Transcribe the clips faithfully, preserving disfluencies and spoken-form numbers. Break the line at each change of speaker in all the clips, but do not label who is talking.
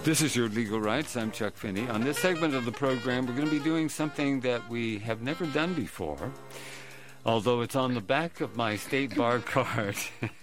This is Your Legal Rights. I'm Chuck Finney. On this segment of the program, we're going to be doing something that we have never done before, although it's on the back of my state bar card.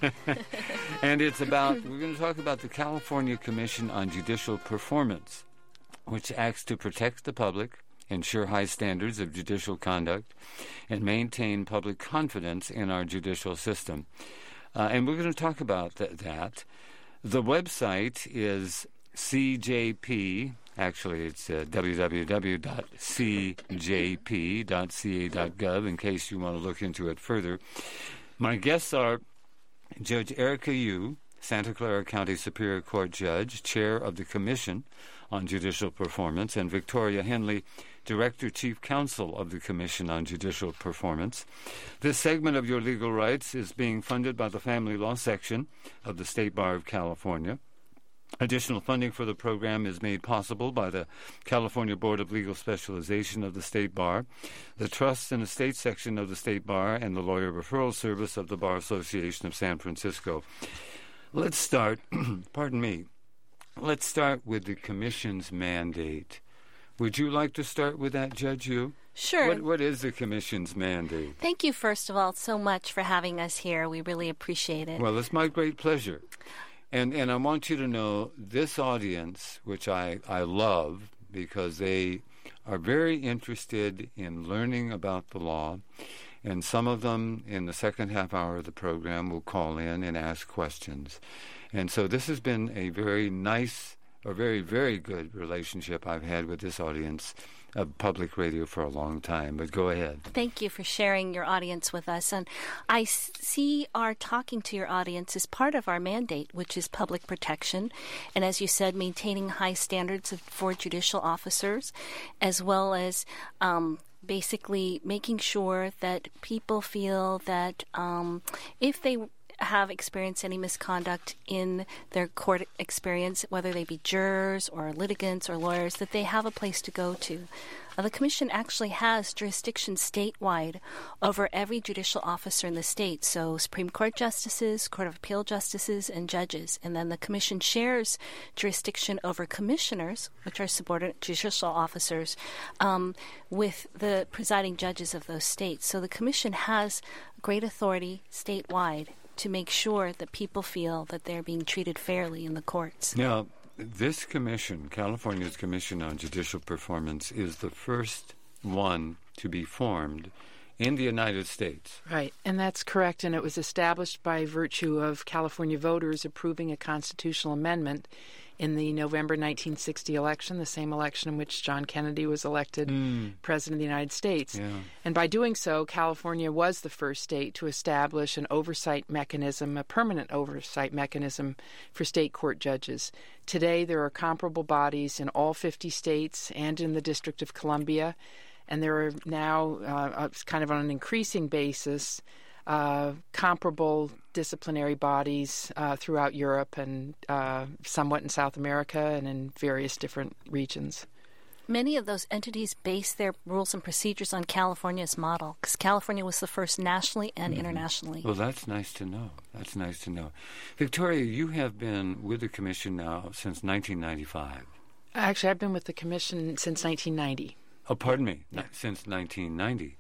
And it's about, we're going to talk about the California Commission on Judicial Performance, which acts to protect the public, ensure high standards of judicial conduct, and maintain public confidence in our judicial system. Uh, and we're going to talk about th- that. The website is C J P, actually it's uh, w w w dot c j p dot c a dot gov in case you want to look into it further. My guests are Judge Erica Yu, Santa Clara County Superior Court Judge, Chair of the Commission on Judicial Performance, and Victoria Henley, Director Chief Counsel of the Commission on Judicial Performance. This segment of Your Legal Rights is being funded by the Family Law Section of the State Bar of California. Additional funding for the program is made possible by the California Board of Legal Specialization of the State Bar, the Trust and Estate Section of the State Bar, and the Lawyer Referral Service of the Bar Association of San Francisco. Let's start, pardon me, let's start with the Commission's mandate. Would you like to start with that, Judge Yu?
Sure.
What, what is the Commission's mandate?
Thank you, first of all, so much for having us here. We really appreciate it.
Well, it's my great pleasure. And and I want you to know this audience, which I, I love because they are very interested in learning about the law, and some of them in the second half hour of the program will call in and ask questions. And so this has been a very nice, or very, very good relationship I've had with this audience of public radio for a long time. But go ahead.
Thank you for sharing your audience with us. And I see our talking to your audience as part of our mandate, which is public protection. And as you said, maintaining high standards of, for judicial officers, as well as um, basically making sure that people feel that um, if they have experienced any misconduct in their court experience, whether they be jurors or litigants or lawyers, that they have a place to go to. Uh, the Commission actually has jurisdiction statewide over every judicial officer in the state, so Supreme Court justices, Court of Appeal justices, and judges. And then the Commission shares jurisdiction over commissioners, which are subordinate judicial officers, um, with the presiding judges of those states. So the Commission has great authority statewide to make sure that people feel that they're being treated fairly in the courts.
Now, this commission, California's Commission on Judicial Performance, is the first one to be formed in the United States.
Right, and that's correct, and it was established by virtue of California voters approving a constitutional amendment in the November nineteen sixty election, the same election in which John Kennedy was elected mm. President of the United States.
Yeah.
And by doing so, California was the first state to establish an oversight mechanism, a permanent oversight mechanism for state court judges. Today, there are comparable bodies in all fifty states and in the District of Columbia, and there are now, uh, kind of on an increasing basis, Uh, comparable disciplinary bodies uh, throughout Europe and uh, somewhat in South America and in various different regions.
Many of those entities base their rules and procedures on California's model, because California was the first nationally and mm-hmm. internationally.
Well, that's nice to know. That's nice to know. Victoria, you have been with the Commission now since nineteen ninety-five.
Actually, I've been with the Commission since nineteen ninety.
Oh, pardon me,
yeah.
Since nineteen ninety.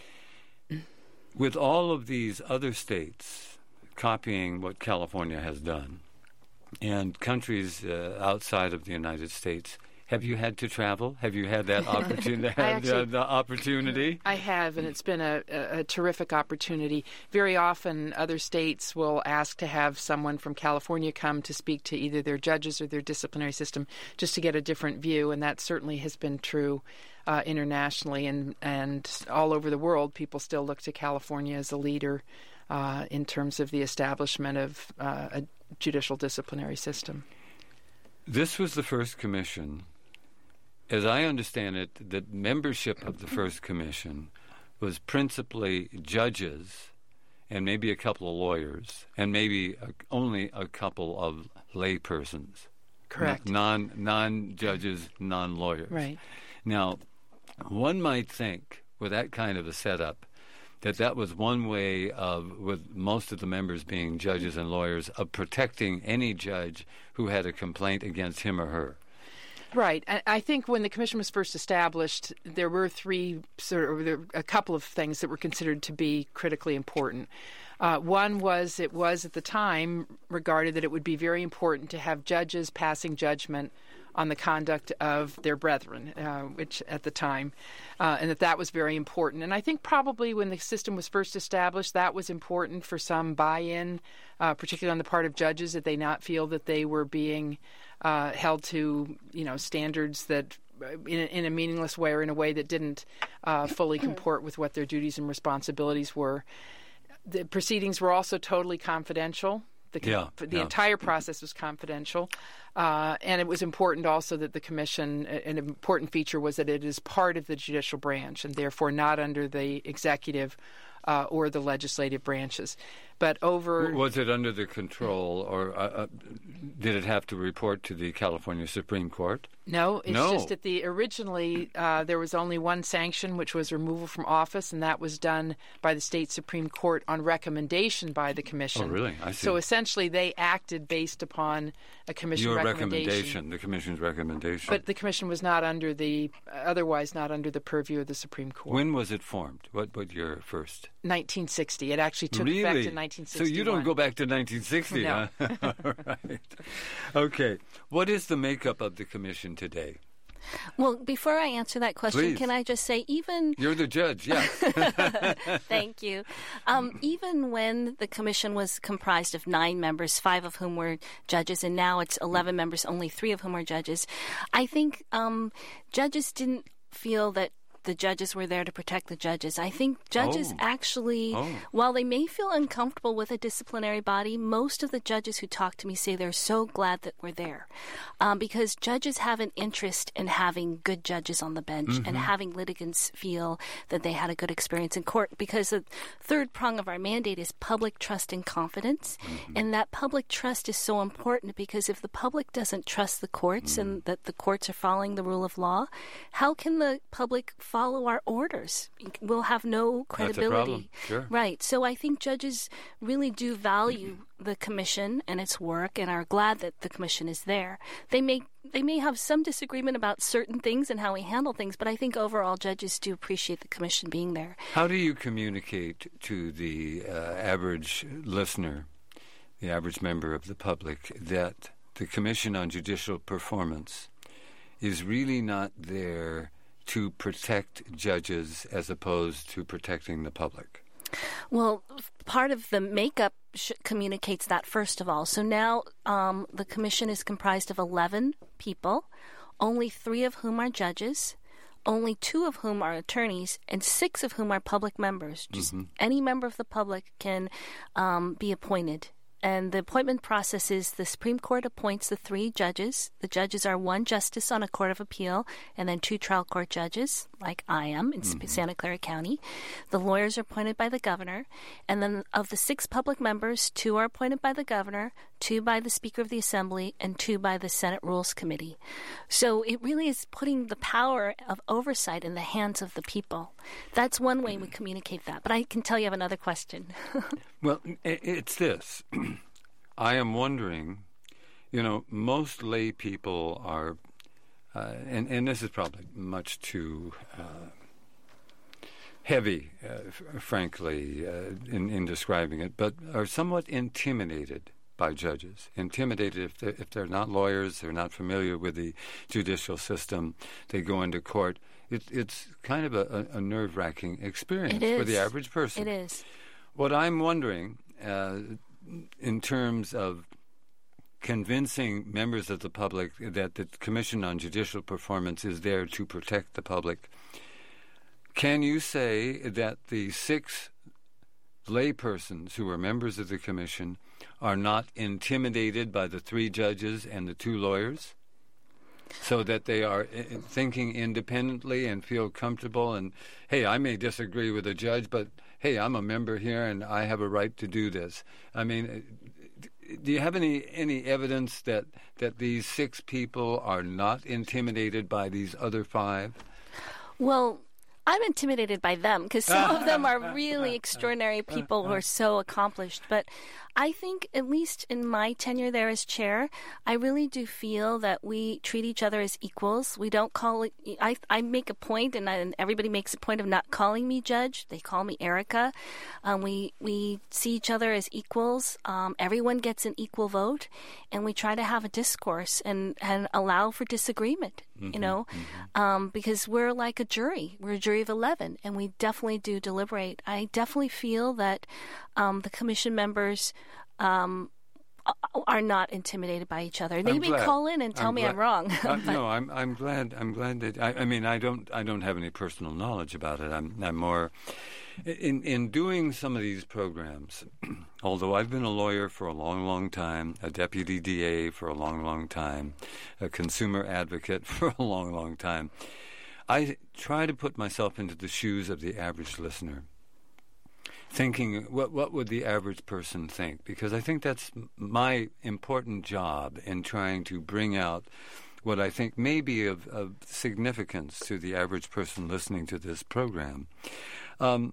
With all of these other states copying what California has done, and countries uh, outside of the United States, have you had to travel? Have you had that opportunity?
actually,
the opportunity?
I have, and it's been a, a, a terrific opportunity. Very often, other states will ask to have someone from California come to speak to either their judges or their disciplinary system just to get a different view, and that certainly has been true uh, internationally. And, and all over the world, people still look to California as a leader uh, in terms of the establishment of uh, a judicial disciplinary system.
This was the first commission. As I understand it, the membership of the first commission was principally judges and maybe a couple of lawyers and maybe a, only a couple of laypersons.
Correct.
Non, non-judges, non-lawyers.
Right.
Now, one might think with that kind of a setup that that was one way of, with most of the members being judges and lawyers, of protecting any judge who had a complaint against him or her.
Right. I, I think when the commission was first established, there were three sort of there were a couple of things that were considered to be critically important. Uh, one was it was at the time regarded that it would be very important to have judges passing judgment on the conduct of their brethren, uh, which at the time, uh, and that that was very important. And I think probably when the system was first established, that was important for some buy-in, uh, particularly on the part of judges, that they not feel that they were being uh, held to, you know, standards that in a, in a meaningless way or in a way that didn't uh, fully comport with what their duties and responsibilities were. The proceedings were also totally confidential. The,
yeah,
the
yeah.
entire process was confidential. Uh, and it was important also that the commission, an important feature was that it is part of the judicial branch and therefore not under the executive uh, or the legislative branches. But over...
Was it under the control or uh, uh, did it have to report to the California Supreme Court?
No, it's
no.
just that the originally uh, there was only one sanction, which was removal from office, and that was done by the state Supreme Court on recommendation by the commission.
Oh, really? I see.
So essentially, they acted based upon a commission
Your
recommendation.
recommendation, the commission's recommendation.
But the commission was not under the, otherwise not under the purview of the Supreme Court.
When was it formed? What what year first?
nineteen sixty. It actually took
really?
effect in nineteen sixty-one.
So you don't go back to nineteen sixty,
no.
huh? All right. Okay. What is the makeup of the commission today?
Well, before I answer that question,
Please.
Can I just say even...
You're the judge, yes.
Thank you. Um, even when the commission was comprised of nine members, five of whom were judges, and now it's eleven members, only three of whom are judges, I think um, judges didn't feel that the judges were there to protect the judges. I think judges
Oh.
actually,
Oh.
while they may feel uncomfortable with a disciplinary body, most of the judges who talk to me say they're so glad that we're there. Um, because judges have an interest in having good judges on the bench
Mm-hmm.
and having litigants feel that they had a good experience in court. Because the third prong of our mandate is public trust and confidence.
Mm-hmm.
And that public trust is so important because if the public doesn't trust the courts
Mm-hmm.
and that the courts are following the rule of law, how can the public follow our orders? We'll have no credibility.
That's a problem. Sure.
Right. So I think judges really do value the commission and its work and are glad that the commission is there. They may they may have some disagreement about certain things and how we handle things, but I think overall judges do appreciate the commission being there.
How do you communicate to the uh, average listener, the average member of the public, that the Commission on Judicial Performance is really not there to protect judges as opposed to protecting the public?
Well, part of the makeup sh- communicates that, first of all. So now um, the commission is comprised of eleven people, only three of whom are judges, only two of whom are attorneys, and six of whom are public members. Just
Mm-hmm.
any member of the public can um, be appointed. And the appointment process is the Supreme Court appoints the three judges. The judges are one justice on a court of appeal and then two trial court judges, like I am in mm-hmm. Santa Clara County. The lawyers are appointed by the governor. And then of the six public members, two are appointed by the governor, two by the Speaker of the Assembly, and two by the Senate Rules Committee. So it really is putting the power of oversight in the hands of the people. That's one way we communicate that. But I can tell you have another question.
Well, it's this. I am wondering, you know, most lay people are, uh, and, and this is probably much too uh, heavy, uh, f- frankly, uh, in, in describing it, but are somewhat intimidated by judges. Intimidated if they're, if they're not lawyers, they're not familiar with the judicial system, they go into court. It, it's kind of a, a, a nerve-wracking experience for the average person.
It is.
What I'm wondering, uh, in terms of convincing members of the public that the Commission on Judicial Performance is there to protect the public, can you say that the six laypersons who are members of the Commission are not intimidated by the three judges and the two lawyers? So that they are I- thinking independently and feel comfortable and, hey, I may disagree with a judge, but, hey, I'm a member here and I have a right to do this. I mean, do you have any, any evidence that, that these six people are not intimidated by these other five?
Well, I'm intimidated by them because some of them are really extraordinary people who are so accomplished. But I think, at least in my tenure there as chair, I really do feel that we treat each other as equals. We don't call it, I, I make a point, and, I, and everybody makes a point of not calling me Judge. They call me Erica. Um, we, we see each other as equals. Um, everyone gets an equal vote, and we try to have a discourse and, and allow for disagreement, mm-hmm, you know, mm-hmm. um, because we're like a jury. We're a jury of eleven, and we definitely do deliberate. I definitely feel that um, the commission members um, are not intimidated by each other. They
I'm
may
glad.
call in and tell
I'm
me
glad.
I'm wrong.
uh, no, I'm I'm glad. I'm glad that I, I mean I don't I don't have any personal knowledge about it. I'm I'm more in in doing some of these programs. Although I've been a lawyer for a long, long time, a deputy D A for a long, long time, a consumer advocate for a long, long time, I try to put myself into the shoes of the average listener, thinking, what what would the average person think? Because I think that's my important job in trying to bring out what I think may be of, of significance to the average person listening to this program. Um,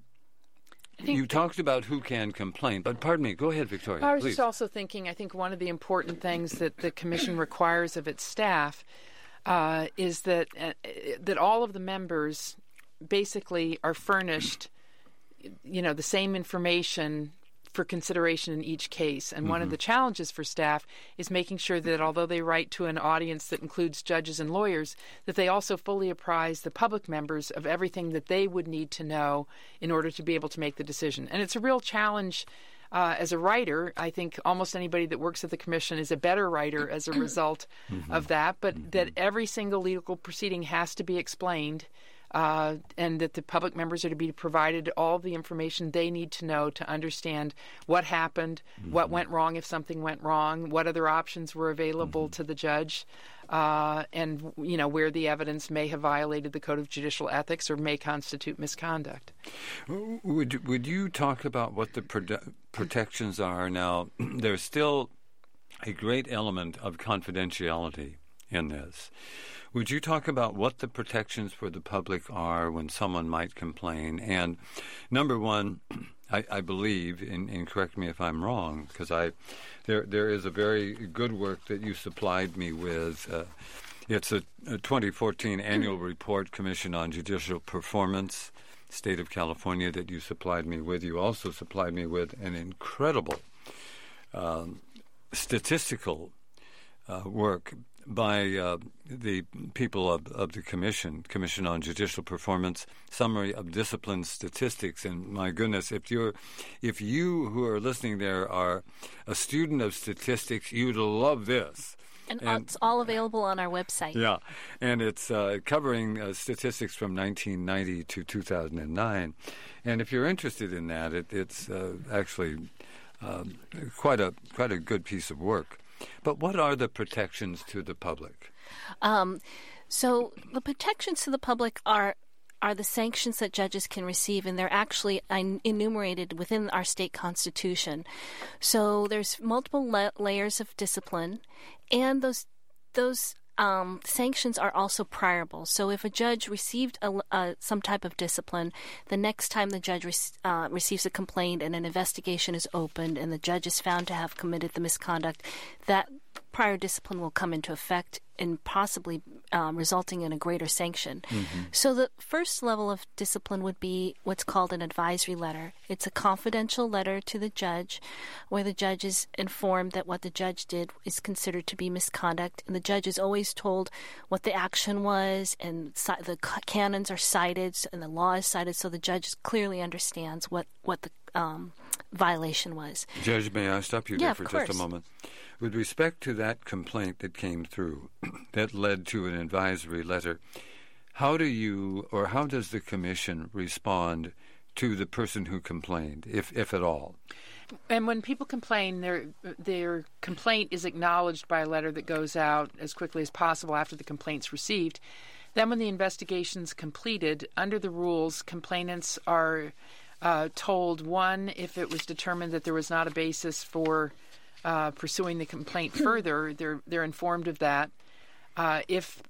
you talked about who can complain, but pardon me, go ahead, Victoria,
I was
please.
just also thinking, I think one of the important things that the Commission requires of its staff uh, is that uh, that all of the members basically are furnished, you know, the same information for consideration in each case. And mm-hmm. one of the challenges for staff is making sure that although they write to an audience that includes judges and lawyers, that they also fully apprise the public members of everything that they would need to know in order to be able to make the decision. And it's a real challenge. Uh, as a writer, I think almost anybody that works at the Commission is a better writer as a result mm-hmm. of that, but mm-hmm. that every single legal proceeding has to be explained, uh, and that the public members are to be provided all the information they need to know to understand what happened, mm-hmm. what went wrong if something went wrong, what other options were available mm-hmm. to the judge, uh, and you know where the evidence may have violated the Code of Judicial Ethics or may constitute misconduct.
Would would you talk about what the produ- protections are now? There's still a great element of confidentiality in this. Would you talk about what the protections for the public are when someone might complain? And number one, I, I believe, and, and correct me if I'm wrong, because I there there is a very good work that you supplied me with. Uh, it's a, a twenty fourteen annual report, Commission on Judicial Performance, State of California, that you supplied me with. You also supplied me with an incredible um, statistical uh, work by uh, the people of, of the Commission, Commission on Judicial Performance, Summary of Discipline Statistics. And my goodness, if you're, if you who are listening there are a student of statistics, you'd love this.
And, and it's all available on our website.
Yeah, and it's uh, covering uh, statistics from nineteen ninety to two thousand nine. And if you're interested in that, it, it's uh, actually uh, quite a quite a good piece of work. But what are the protections to the public?
Um, so the protections to the public are are the sanctions that judges can receive, and they're actually enumerated within our state constitution. So there's multiple la- layers of discipline, and those those um, sanctions are also priorable. So if a judge received a, uh, some type of discipline, the next time the judge re- uh, receives a complaint and an investigation is opened and the judge is found to have committed the misconduct, that prior discipline will come into effect and possibly um, resulting in a greater sanction. Mm-hmm. So the first level of discipline would be what's called an advisory letter. It's a confidential letter to the judge where the judge is informed that what the judge did is considered to be misconduct, and the judge is always told what the action was, and ci- the canons are cited and the law is cited, so the judge clearly understands what, what the um, violation was.
Judge, may I stop you
yeah,
there for just a moment? With respect to that complaint that came through that led to an advisory letter, how do you or how does the Commission respond to the person who complained, if if at all?
And when people complain, their their complaint is acknowledged by a letter that goes out as quickly as possible after the complaint's received. Then when the investigation's completed, under the rules, complainants are uh, told, one, if it was determined that there was not a basis for Uh, pursuing the complaint further, they're they're informed of that. Uh, if a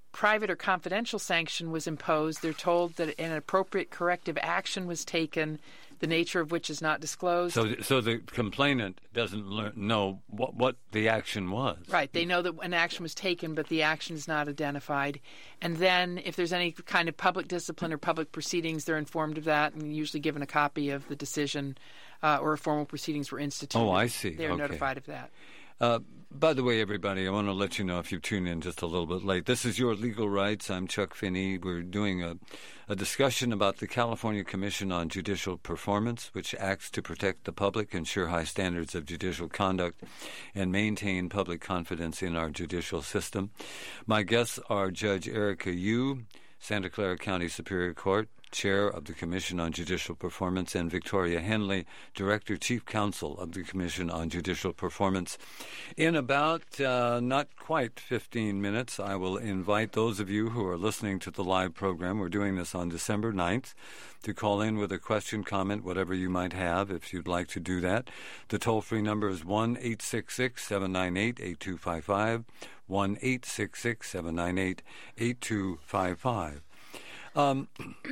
private or confidential sanction was imposed, they're told that an appropriate corrective action was taken, the nature of which is not disclosed.
So, so the complainant doesn't learn, know what, what the action was.
Right. They know that an action was taken, but the action is not identified. And then if there's any kind of public discipline or public proceedings, they're informed of that and usually given a copy of the decision uh, or formal proceedings were instituted.
Oh, I see.
They're
okay.
notified of that.
Uh, by the way, everybody, I want to let you know if you tune in just a little bit late. This is Your Legal Rights. I'm Chuck Finney. We're doing a, a discussion about the California Commission on Judicial Performance, which acts to protect the public, ensure high standards of judicial conduct, and maintain public confidence in our judicial system. My guests are Judge Erica Yu, Santa Clara County Superior Court, Chair of the Commission on Judicial Performance, and Victoria Henley, Director, Chief Counsel of the Commission on Judicial Performance. In about uh, not quite fifteen minutes, I will invite those of you who are listening to the live program, we're doing this on December ninth, to call in with a question, comment, whatever you might have, if you'd like to do that. The toll-free number is one eight six six, seven nine eight, eight two five five, one eight six six, seven nine eight, eight two five five. Um,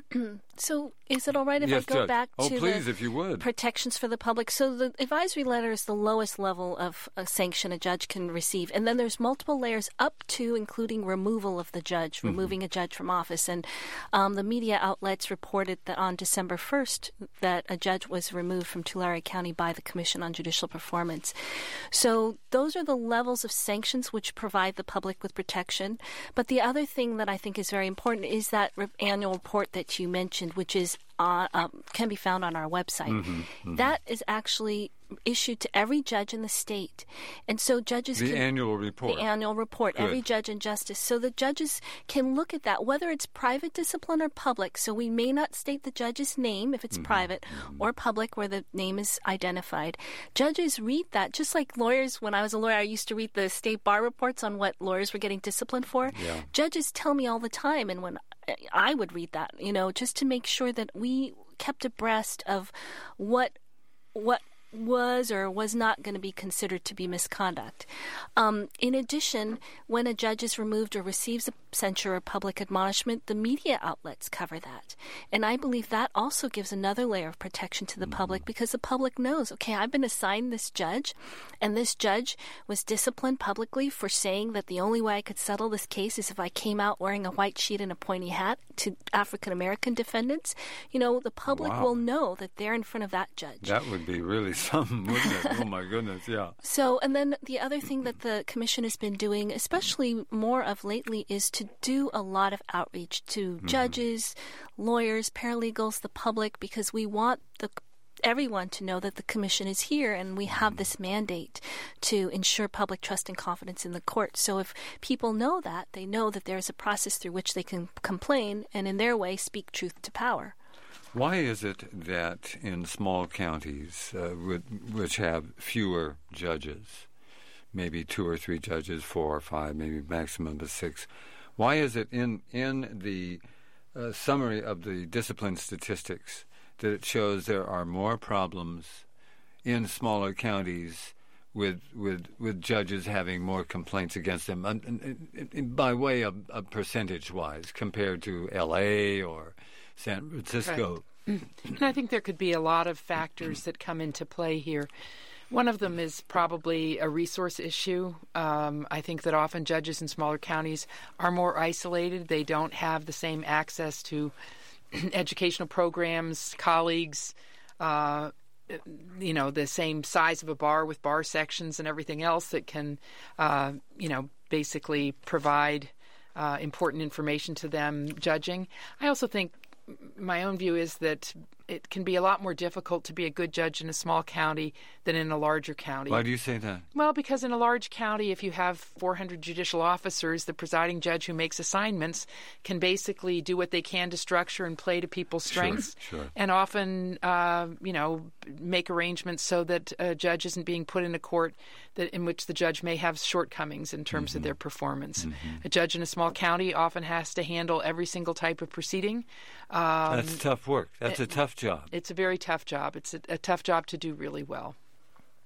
so is it all right if
yes,
I go
Judge.
back
oh,
to
please,
the
if you would.
protections for the public? So the advisory letter is the lowest level of a sanction a judge can receive. And then there's multiple layers up to including removal of the judge,
mm-hmm.
removing a judge from office. And um, the media outlets reported that on December first that a judge was removed from Tulare County by the Commission on Judicial Performance. So those are the levels of sanctions which provide the public with protection. But the other thing that I think is very important is that re- annual report that you mentioned, which is uh, um, can be found on our website.
Mm-hmm, mm-hmm.
That is actually issued to every judge in the state, and so judges
the
can,
annual report.
The annual report,
Good.
Every judge in justice, so the judges can look at that, whether it's private discipline or public. So we may not state the judge's name if it's
mm-hmm,
private,
mm-hmm.
or public where the name is identified. Judges read that, just like lawyers. When I was a lawyer, I used to read the state bar reports on what lawyers were getting disciplined for.
Yeah.
Judges tell me all the time, and when I would read that, you know, just to make sure that we kept abreast of what what was or was not going to be considered to be misconduct. Um, in addition, when a judge is removed or receives a censure or public admonishment, the media outlets cover that. And I believe that also gives another layer of protection to the mm-hmm. public, because the public knows, okay, I've been assigned this judge, and this judge was disciplined publicly for saying that the only way I could settle this case is if I came out wearing a white sheet and a pointy hat to African-American defendants. You know, the public
wow.
will know that they're in front of that judge.
That would be really something, wouldn't it? Oh, my goodness, yeah.
So, and then the other thing that the Commission has been doing, especially more of lately, is to do a lot of outreach to mm-hmm. judges, lawyers, paralegals, the public, because we want the everyone to know that the Commission is here and we have this mandate to ensure public trust and confidence in the court. So if people know that, they know that there's a process through which they can complain and in their way speak truth to power.
Why is it that in small counties uh, with, which have fewer judges, maybe two or three judges, four or five, maybe maximum of six, why is it in, in the uh, summary of the discipline statistics that it shows there are more problems in smaller counties with with with judges having more complaints against them, um, and, and by way of, of percentage-wise, compared to L A or San Francisco?
Right. And I think there could be a lot of factors that come into play here. One of them is probably a resource issue. Um, I think that often judges in smaller counties are more isolated. They don't have the same access to educational programs, colleagues, uh, you know, the same size of a bar with bar sections and everything else that can, uh, you know, basically provide uh, important information to them judging. I also think my own view is that it can be a lot more difficult to be a good judge in a small county than in a larger county.
Why do you say that?
Well, because in a large county, if you have four hundred judicial officers, the presiding judge who makes assignments can basically do what they can to structure and play to people's strengths.
Sure, sure.
And often, uh, you know, make arrangements so that a judge isn't being put in a court that in which the judge may have shortcomings in terms
mm-hmm.
of their performance.
Mm-hmm.
A judge in a small county often has to handle every single type of proceeding. Um,
That's tough work. That's
it,
a tough job.
It's a very tough job. It's a, a tough job to do really well.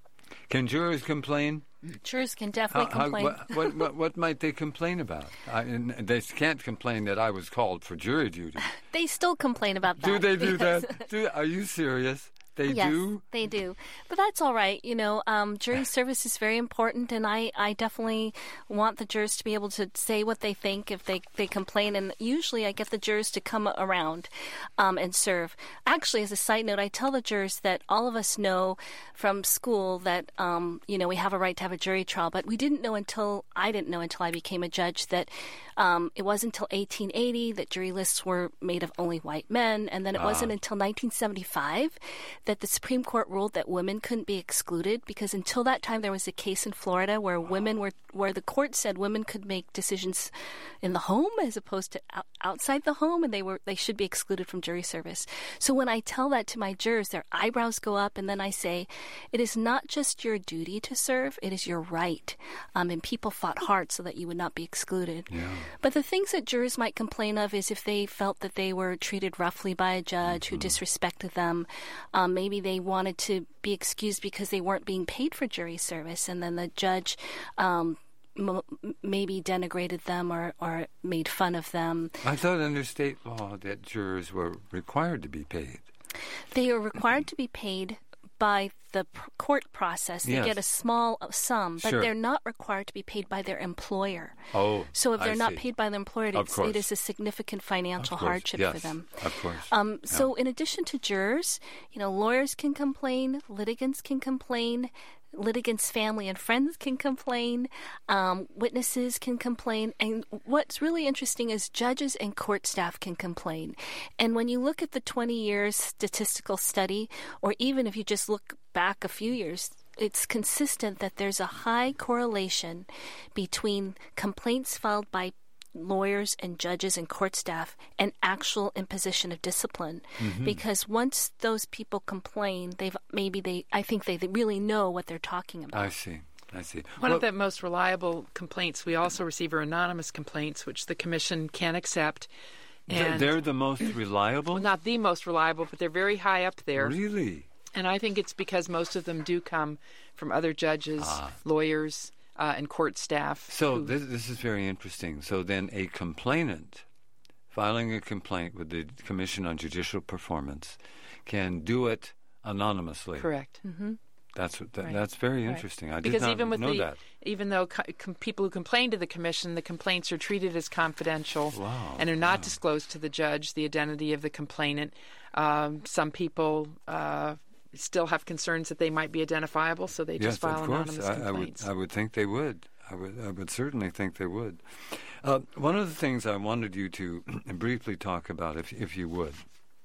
Can jurors complain?
Jurors can definitely
How- how-
complain.
what, what, what, what might they complain about? I, and they can't complain that I was called for jury duty.
They still complain about that.
Do they do
because-
that? Do, are you serious? They
yes,
do?
they do. But that's all right. You know, um, jury service is very important, and I, I definitely want the jurors to be able to say what they think if they, they complain. And usually I get the jurors to come around um, and serve. Actually, as a side note, I tell the jurors that all of us know from school that, um, you know, we have a right to have a jury trial, but we didn't know until, I didn't know until I became a judge that um, it wasn't until eighteen eighty that jury lists were made of only white men, and then it
Ah.
wasn't until nineteen seventy-five that the Supreme Court ruled that women couldn't be excluded, because until that time there was a case in Florida where women were, where the court said women could make decisions in the home as opposed to out, outside the home, and they were they should be excluded from jury service. So when I tell that to my jurors, their eyebrows go up, and then I say, it is not just your duty to serve, it is your right. Um, and people fought hard so that you would not be excluded.
Yeah.
But the things that jurors might complain of is if they felt that they were treated roughly by a judge
Mm-hmm.
who disrespected them. Um, maybe they wanted to be excused because they weren't being paid for jury service, and then the judge um, m- maybe denigrated them or, or made fun of them.
I thought under state law that jurors were required to be paid.
They are required to be paid by the pr- court process. They
Yes.
get a small sum, but
Sure.
they're not required to be paid by their employer.
Oh,
So if
I
they're not
see.
paid by the employer,
Of
it's,
course.
it is a significant financial
Of course,
hardship
yes,
for them.
Of course.
Um,
Yeah.
So in addition to jurors, you know, lawyers can complain, litigants can complain, litigants' family and friends can complain, um, witnesses can complain, and what's really interesting is judges and court staff can complain. And when you look at the twenty years statistical study, or even if you just look back a few years, it's consistent that there's a high correlation between complaints filed by lawyers and judges and court staff and actual imposition of discipline.
Mm-hmm.
Because once those people complain, they've maybe they I think they, they really know what they're talking about.
I see. I see.
One
Well,
of the most reliable complaints we also receive are anonymous complaints, which the Commission can accept.
th-
And
they're the most reliable?
well, not the most reliable, but they're very high up there.
Really?
And I think it's because most of them do come from other judges, lawyers, uh, and court staff.
So
who-
this, this is very interesting. So then a complainant filing a complaint with the Commission on Judicial Performance can do it anonymously.
correct.
That's what- that,
Right.
that's very
Right.
interesting. I did
Because
not
even with
know
the,
that.
even though co- com- people who complain to the commission, the complaints are treated as confidential
Wow.
and are not disclosed to the judge. The identity of the complainant. Um, some people uh, still have concerns that they might be identifiable, so they
Yes,
just file
of course.
anonymous
I, I would.
complaints.
I would think they would. I would. I would certainly think they would. Uh, one of the things I wanted you to briefly talk about, if if you would,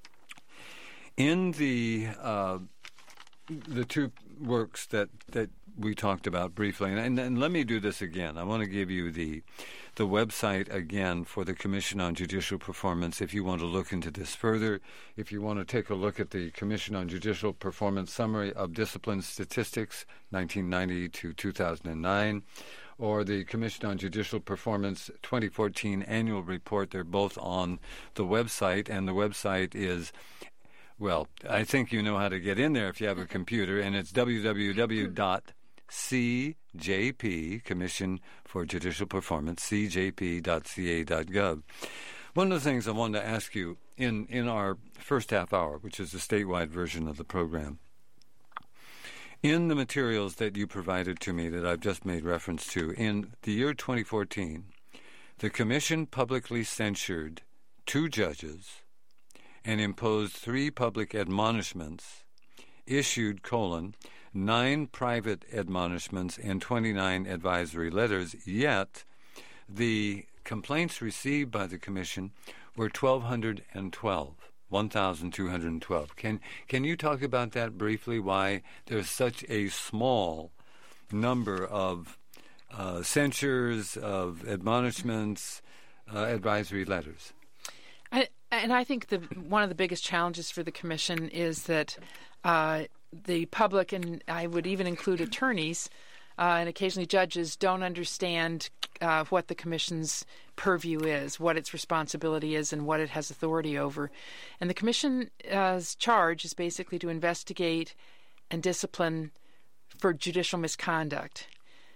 in the uh, the two works that, that we talked about briefly, and, and, and let me do this again. I want to give you the the website again for the Commission on Judicial Performance if you want to look into this further. If you want to take a look at the Commission on Judicial Performance Summary of Discipline Statistics, nineteen ninety to two thousand nine, or the Commission on Judicial Performance twenty fourteen Annual Report, they're both on the website, and the website is, well, I think you know how to get in there if you have a computer, and it's w w w dot c j p, Commission for Judicial Performance, c j p dot c a dot gov. One of the things I wanted to ask you in, in our first half hour, which is the statewide version of the program, in the materials that you provided to me that I've just made reference to, in the year twenty fourteen, the Commission publicly censured two judges and imposed three public admonishments, issued, colon, nine private admonishments and twenty-nine advisory letters, yet the complaints received by the Commission were one thousand two hundred twelve. one thousand two hundred twelve. Can can you talk about that briefly, why there's such a small number of uh, censures, of admonishments, uh, advisory letters?
I, and I think the one of the biggest challenges for the commission is that uh, the public, and I would even include attorneys uh, and occasionally judges, don't understand uh, what the commission's purview is, what its responsibility is, and what it has authority over. And the commission's charge is basically to investigate and discipline for judicial misconduct.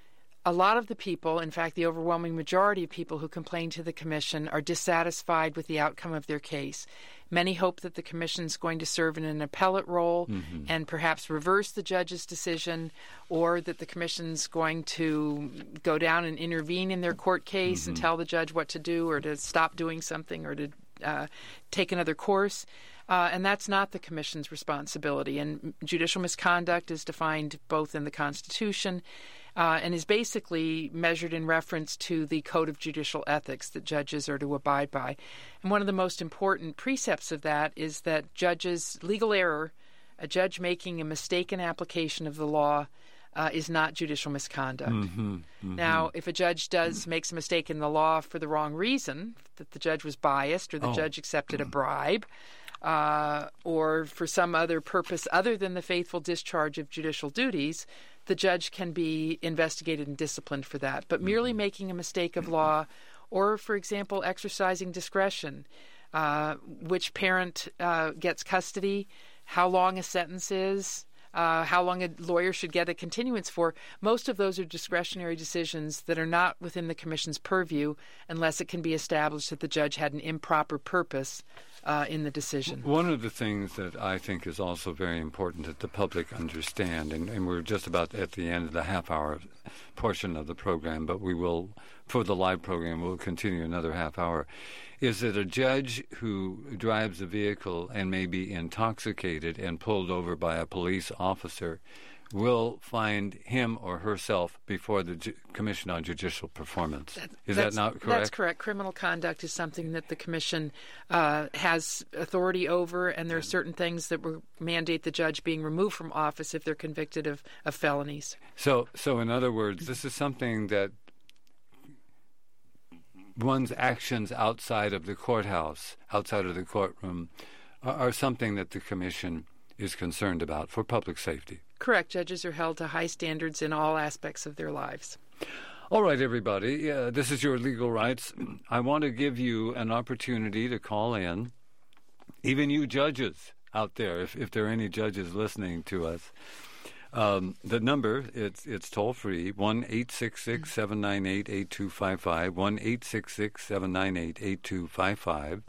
A lot of the people, in fact, the overwhelming majority of people who complain to the Commission are dissatisfied with the outcome of their case. Many hope that the Commission is going to serve in an appellate role mm-hmm. and perhaps reverse the judge's decision, or that the Commission's going to go down and intervene in their court case mm-hmm. and tell the judge what to do, or to stop doing something, or to uh, take another course. Uh, and that's not the Commission's responsibility. And judicial misconduct is defined both in the Constitution Uh, and is basically measured in reference to the Code of Judicial Ethics that judges are to abide by. And one of the most important precepts of that is that judges' legal error, a judge making a mistaken application of the law, uh, is not judicial misconduct.
Mm-hmm, mm-hmm.
Now, if a judge does makes a mistake in the law for the wrong reason, that the judge was biased or the
oh.
judge accepted a bribe, uh, or for some other purpose other than the faithful discharge of judicial duties, the judge can be investigated and disciplined for that. But merely making a mistake of law, or, for example, exercising discretion, uh, which parent uh, gets custody, how long a sentence is, uh, how long a lawyer should get a continuance for, most of those are discretionary decisions that are not within the Commission's purview unless it can be established that the judge had an improper purpose Uh, in the decision.
One of the things that I think is also very important that the public understand, and, and we're just about at the end of the half-hour portion of the program, but we will, for the live program, we'll continue another half hour, is that a judge who drives a vehicle and may be intoxicated and pulled over by a police officer will find him or herself before the Ju- Commission on Judicial Performance.
That,
is that not correct?
That's correct. Criminal conduct is something that the Commission uh, has authority over, and there are certain things that will mandate the judge being removed from office if they're convicted of, of felonies.
So, so in other words, this is something that one's actions outside of the courthouse, outside of the courtroom, are, are something that the Commission is concerned about for public safety.
Correct. Judges are held to high standards in all aspects of their lives.
All right, everybody. Uh, this is Your Legal Rights. I want to give you an opportunity to call in, even you judges out there, if, if there are any judges listening to us. Um, the number, it's it's toll-free, one eight six six, seven nine eight, eight two five five, one eight six six, seven nine eight, eight two five five.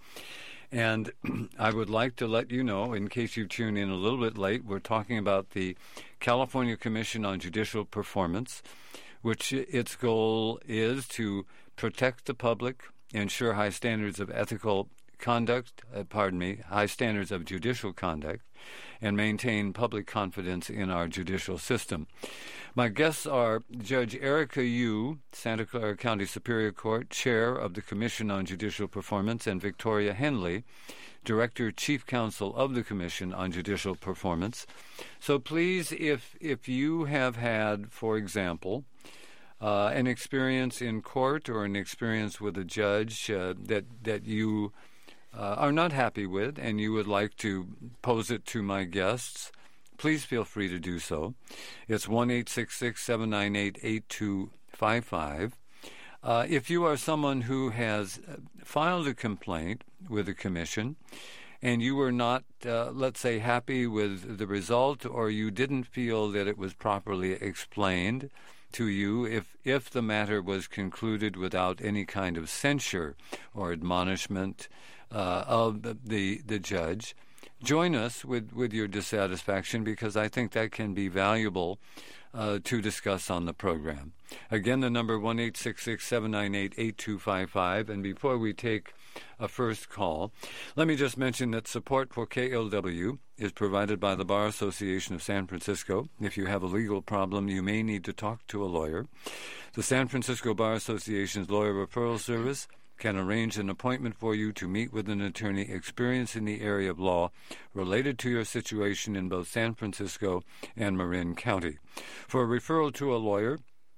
And I would like to let you know, in case you tune in a little bit late, we're talking about the California Commission on Judicial Performance, which its goal is to protect the public, ensure high standards of ethical conduct, uh, pardon me, high standards of judicial conduct, and maintain public confidence in our judicial system. My guests are Judge Erica Yu, Santa Clara County Superior Court, Chair of the Commission on Judicial Performance, and Victoria Henley, Director, Chief Counsel of the Commission on Judicial Performance. So please, if if you have had, for example, uh, an experience in court or an experience with a judge uh, that that you uh, are not happy with and you would like to pose it to my guests, please feel free to do so. It's one eight six six, seven nine eight, eight two five five. Uh, if you are someone who has filed a complaint with the Commission and you were not, uh, let's say, happy with the result, or you didn't feel that it was properly explained to you, if, if the matter was concluded without any kind of censure or admonishment uh, of the, the judge, join us with, with your dissatisfaction, because I think that can be valuable uh, to discuss on the program. Again, the number one eight six six, seven nine eight, eight two five five. And before we take a first call, let me just mention that support for K L W is provided by the Bar Association of San Francisco. If you have a legal problem, you may need to talk to a lawyer. The San Francisco Bar Association's Lawyer Referral Service can arrange an appointment for you to meet with an attorney experienced in the area of law related to your situation in both San Francisco and Marin County. For a referral to a lawyer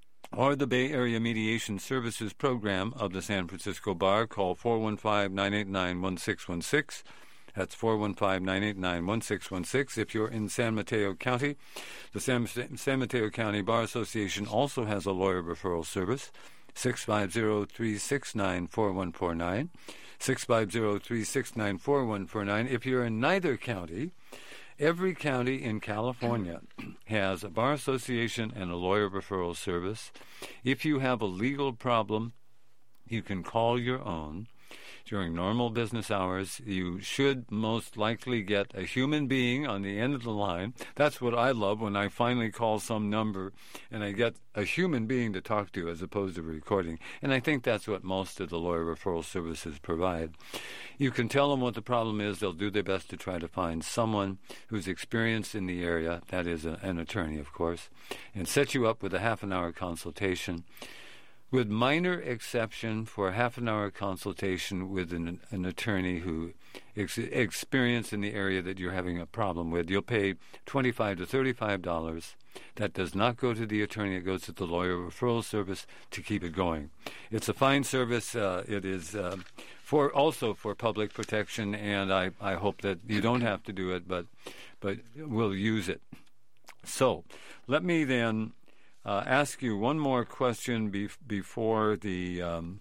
or the Bay Area Mediation Services Program of the San Francisco Bar, call four one five, nine eight nine, one six one six. That's four one five, nine eight nine, one six one six. If you're in San Mateo County, the San, San Mateo County Bar Association also has a lawyer referral service, six five zero, three six nine, four one four nine, six five zero, three six nine, four one four nine. If you're in neither county, every county in California has a bar association and a lawyer referral service. If you have a legal problem, you can call your own. During normal business hours, you should most likely get a human being on the end of the line. That's what I love when I finally call some number and I get a human being to talk to as opposed to recording. And I think that's what most of the lawyer referral services provide. You can tell them what the problem is. They'll do their best to try to find someone who's experienced in the area, that is a, an attorney, of course, and set you up with a half an hour consultation, with minor exception for a half an hour consultation with an, an attorney who is experienced in the area that you're having a problem with. You'll pay twenty-five to thirty-five dollars. That does not go to the attorney. It goes to the lawyer referral service to keep it going. It's a fine service. Uh, it is uh, for also for public protection, and I, I hope that you don't have to do it, but but we'll use it. So let me then Uh, ask you one more question bef- before the, um,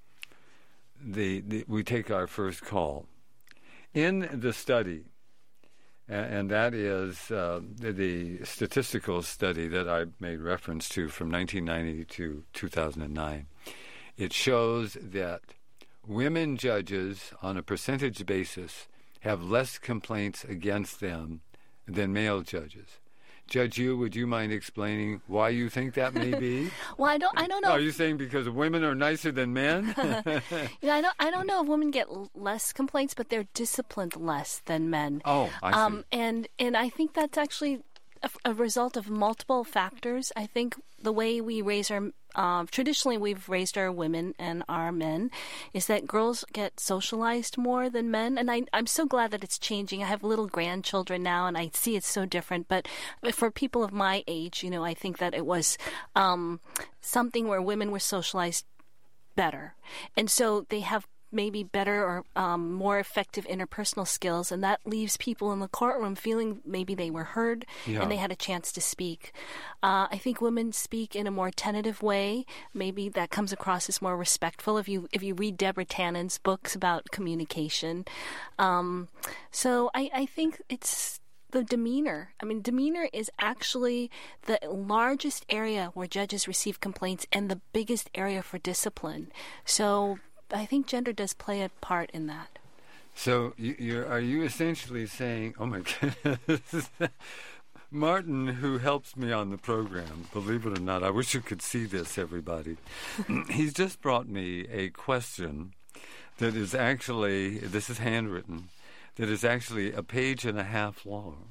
the the we take our first call. In the study, and, and that is uh, the, the statistical study that I made reference to from nineteen ninety to two thousand nine, it shows that women judges on a percentage basis have less complaints against them than male judges. Judge Yu, would you mind explaining why you think that may be?
Well, I don't. I don't know.
Are you saying because women are nicer than men?
Yeah, I don't. I don't know if women get l- less complaints, but they're disciplined less than men.
Oh, I see.
Um, and and I think that's actually a, a result of multiple factors. I think the way we raise our uh, traditionally we've raised our women and our men is that girls get socialized more than men, and I, I'm so glad that it's changing. I have little grandchildren now, and I see it's so different. But for people of my age, you know, I think that it was um, something where women were socialized better, and so they have maybe better or um, more effective interpersonal skills, and that leaves people in the courtroom feeling maybe they were heard
yeah.
and they had a chance to speak. Uh, I think women speak in a more tentative way. Maybe that comes across as more respectful if you if you read Deborah Tannen's books about communication. Um, so I, I think it's the demeanor. I mean, demeanor is actually the largest area where judges receive complaints and the biggest area for discipline. So I think gender does play a part in that.
So you, you're, are you essentially saying, oh my goodness, Martin, who helps me on the program, believe it or not, I wish you could see this, everybody. He's just brought me a question that is actually, this is handwritten, that is actually a page and a half long.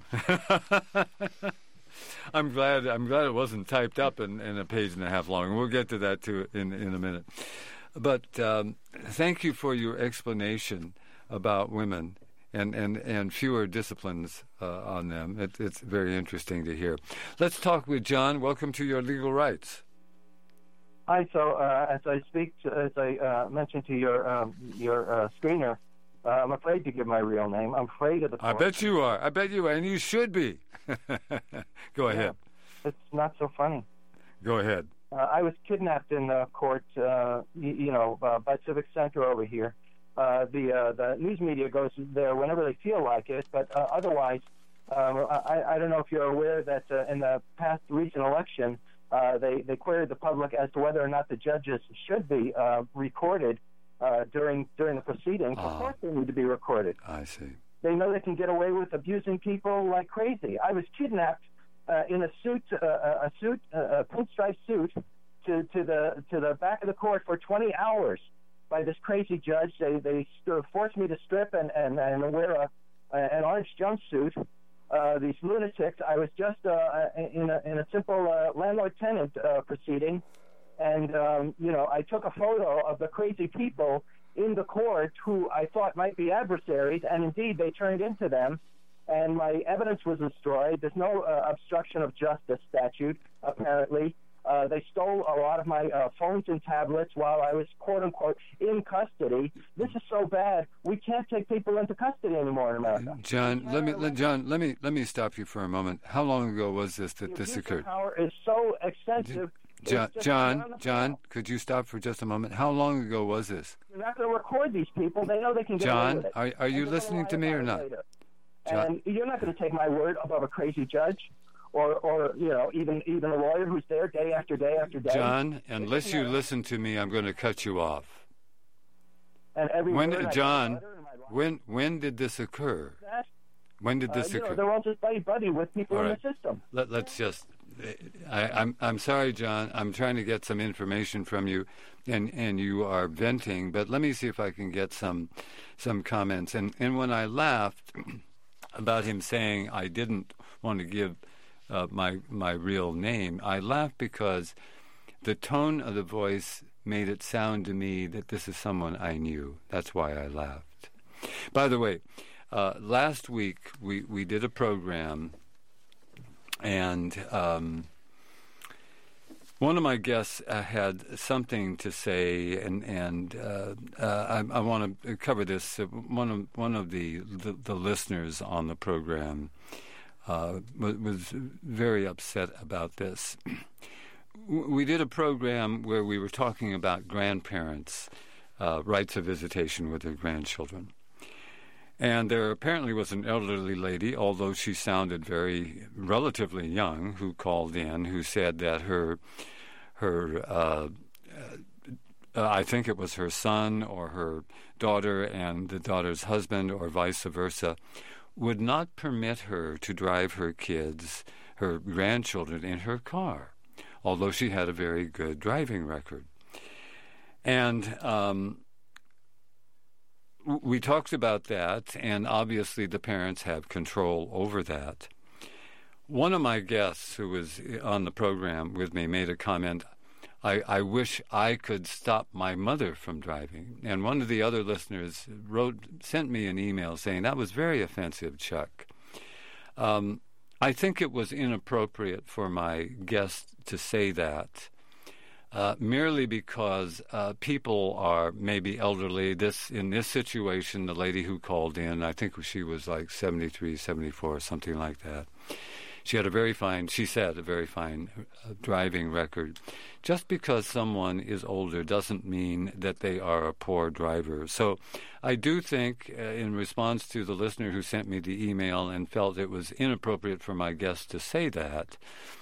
I'm glad I'm glad it wasn't typed up in, in a page and a half long. We'll get to that too in, in a minute. But um, thank you for your explanation about women and, and, and fewer disciplines uh, on them. It, it's very interesting to hear. Let's talk with John. Welcome to Your Legal Rights.
Hi. So uh, as I speak, to, as I uh, mentioned to your um, your uh, screener, uh, I'm afraid to give my real name. I'm afraid of the court.
I bet you are. I bet you are, and you should be. Go ahead.
Yeah, it's not so funny.
Go ahead.
Uh, I was kidnapped in the court, uh, you, you know, uh, by Civic Center over here. Uh, the uh, the news media goes there whenever they feel like it, but uh, otherwise, um, I, I don't know if you're aware that uh, in the past recent election, uh, they, they queried the public as to whether or not the judges should be uh, recorded uh, during during the proceedings.
Uh,
of course they need to be recorded.
I see.
They know they can get away with abusing people like crazy. I was kidnapped Uh, in a suit, uh, a suit, uh, a pinstripe suit, to, to the to the back of the court for twenty hours by this crazy judge. They they st- forced me to strip and and, and wear a, an orange jumpsuit. Uh, these lunatics. I was just uh, in a in a simple uh, landlord-tenant uh, proceeding, and um, you know I took a photo of the crazy people in the court who I thought might be adversaries, and indeed they turned into them. And my evidence was destroyed. There's no uh, obstruction of justice statute, apparently. Uh, they stole a lot of my uh, phones and tablets while I was, quote-unquote, in custody. This is so bad, we can't take people into custody anymore in America.
John, let me let, John, let me let me stop you for a moment. How long ago was this that this occurred?
Power is so extensive.
John, John, John, could you stop for just a moment? How long ago was this?
You're not going to record these people. They know they can get
John,
away with it.
are are you listening to me or not?
And you're not going to take my word above a crazy judge or, or you know, even even a lawyer who's there day after day after day.
John, unless you listen to me, I'm going to cut you off.
And every
when,
word
John,
I utter in my life,
when when did this occur?
that,
When did
uh,
this
you
occur?
know, they're all just buddy buddy with people
All
in
right.
the system.
Let, let's just. I, I'm I'm sorry, John. I'm trying to get some information from you, and, and you are venting. But let me see if I can get some some comments. And and when I laughed about him saying I didn't want to give uh, my my real name, I laughed because the tone of the voice made it sound to me that this is someone I knew. That's why I laughed. By the way, uh, last week we, we did a program, and um, one of my guests uh, had something to say, and and uh, uh, I, I want to cover this. Uh, one of one of the, the, the listeners on the program uh, was, was very upset about this. We did a program where we were talking about grandparents' uh, rights of visitation with their grandchildren. And there apparently was an elderly lady, although she sounded very relatively young, who called in, who said that her, her uh, uh, I think it was her son or her daughter and the daughter's husband or vice versa, would not permit her to drive her kids, her grandchildren, in her car, although she had a very good driving record. And um, w- we talked about that, and obviously the parents have control over that. One of my guests who was on the program with me made a comment, I, I wish I could stop my mother from driving. And one of the other listeners wrote, sent me an email saying, that was very offensive, Chuck. Um, I think it was inappropriate for my guest to say that, uh, merely because uh, people are maybe elderly. This in this situation, the lady who called in, I think she was like seventy-three, seventy-four, something like that. She had a very fine, she said, a very fine uh, driving record. Just because someone is older doesn't mean that they are a poor driver. So I do think, uh, in response to the listener who sent me the email and felt it was inappropriate for my guest to say that,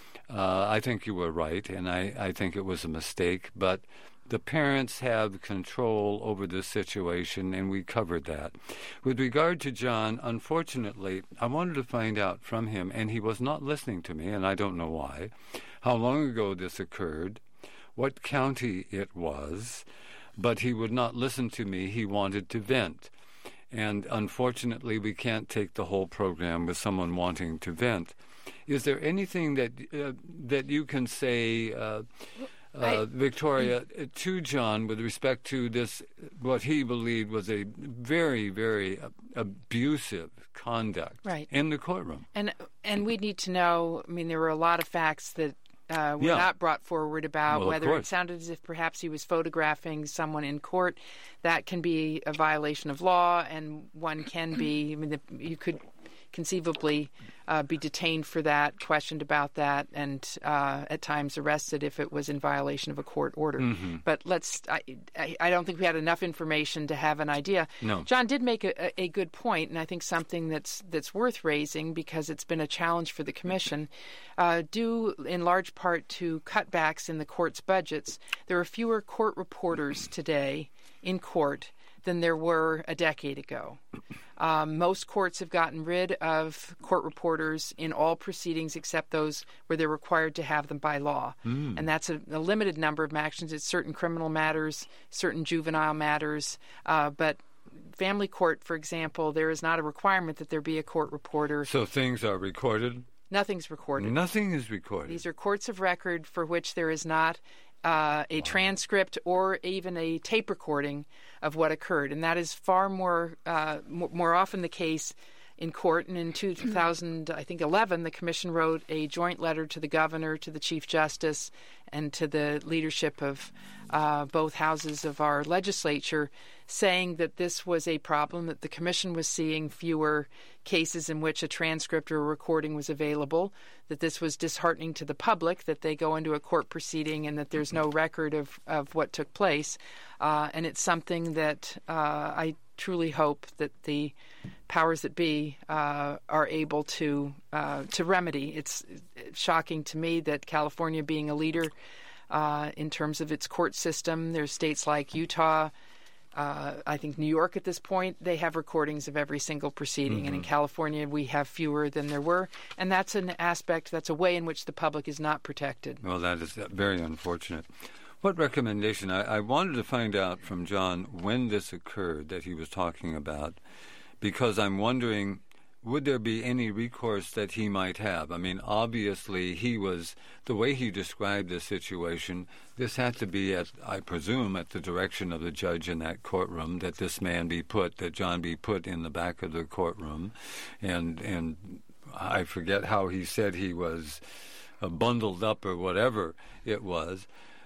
uh, I think you were right, and I, I think it was a mistake. But the parents have control over this situation, and we covered that. With regard to John, unfortunately, I wanted to find out from him, and he was not listening to me, and I don't know why, how long ago this occurred, what county it was, but he would not listen to me. He wanted to vent. And unfortunately, we can't take the whole program with someone wanting to vent. Is there anything that uh, that you can say, uh, uh, I, Victoria, to John with respect to this, what he believed was a very, very uh, abusive conduct
right.
in the courtroom?
And and we need to know, I mean, there were a lot of facts that uh, were
yeah.
not brought forward about
well,
whether it sounded as if perhaps he was photographing someone in court. That can be a violation of law, and one can be, I mean, the, you could conceivably uh, be detained for that, questioned about that, and uh, at times arrested if it was in violation of a court order.
Mm-hmm.
But let's, I, I, I don't think we had enough information to have an idea.
No.
John did make a, a good point, and I think something that's that's worth raising because it's been a challenge for the commission, uh, due in large part to cutbacks in the court's budgets. There are fewer court reporters today in court than there were a decade ago. Um, most courts have gotten rid of court reporters in all proceedings except those where they're required to have them by law. Mm. And that's a, a limited number of actions. It's certain criminal matters, certain juvenile matters. Uh, but family court, for example, there is not a requirement that there be a court reporter.
So things are recorded?
Nothing's recorded.
Nothing is recorded.
These are courts of record for which there is not Uh, a wow. transcript or even a tape recording of what occurred, and that is far more uh, m- more often the case in court. And in two thousand, I think eleven, the commission wrote a joint letter to the governor, to the chief justice, and to the leadership of uh, both houses of our legislature, saying that this was a problem, that the Commission was seeing fewer cases in which a transcript or a recording was available, that this was disheartening to the public, that they go into a court proceeding and that there's no record of, of what took place. Uh, and it's something that uh, I truly hope that the powers that be uh, are able to uh, to remedy. It's shocking to me that California, being a leader uh, in terms of its court system, there's states like Utah, uh, I think New York at this point, they have recordings of every single proceeding. Mm-hmm. And in California, we have fewer than there were. And that's an aspect, that's a way in which the public is not protected.
Well, that is very unfortunate. What recommendation? I, I wanted to find out from John when this occurred that he was talking about, because I'm wondering, would there be any recourse that he might have? I mean, obviously, he was, the way he described the situation, this had to be, at, I presume, at the direction of the judge in that courtroom, that this man be put, that John be put in the back of the courtroom. And, and I forget how he said he was uh, bundled up or whatever it was.